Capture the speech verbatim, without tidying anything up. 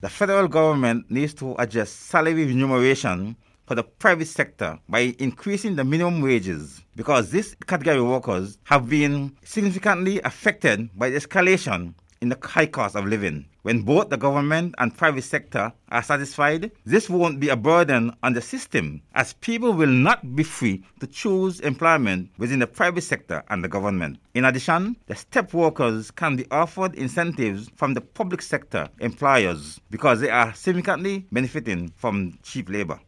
The federal government needs to adjust salary remuneration for the private sector by increasing the minimum wages, because this category of workers have been significantly affected by the escalation in the high cost of living. When both the government and private sector are satisfied, this won't be a burden on the system, as people will not be free to choose employment within the private sector and the government. In addition, the step workers can be offered incentives from the public sector employers because they are significantly benefiting from cheap labor.